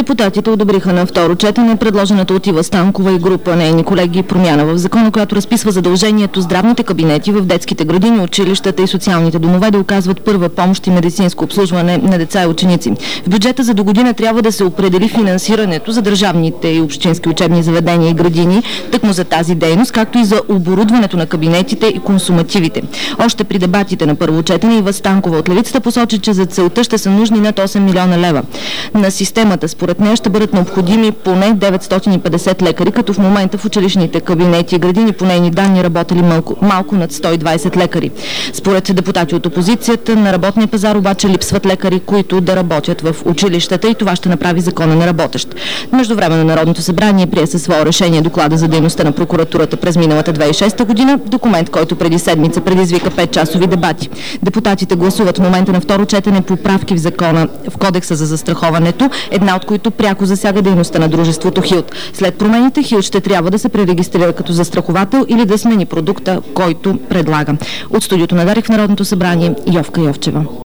Депутатите одобриха на второ четене предложената от Ива Станкова и група нейни колеги промяна в закона, която разписва задължението здравните кабинети в детските градини, училищата и социалните домове да оказват първа помощ и медицинско обслужване на деца и ученици. В бюджета за догодина трябва да се определи финансирането за държавните и общински учебни заведения и градини, тъкмо за тази дейност, както и за оборудването на кабинетите и консумативите. Още при дебатите на първо четене Ива Станкова от Левицата посочи, че за целта ще са нужни над 8 милиона лева. На системата според нея ще бъдат необходими поне 950 лекари, като в момента в училищните кабинети и градини по нейни данни работели малко над 120 лекари. Според депутати от опозицията на работния пазар обаче липсват лекари, които да работят в училищата и това ще направи закона неработещ. Междувременно Народното събрание прие със свое решение доклада за дейността на прокуратурата през миналата 2006 година, документ, който преди седмица предизвика 5-часови дебати. Депутатите гласуват в момента на второ четене поправки в закона, в Кодекса за застраховането, една от които пряко засяга дейността на дружеството Хилт. След промените Хилт ще трябва да се пререгистрира като застраховател или да смени продукта, който предлага. От студиото на Дарик в Народното събрание Йовка Йовчева.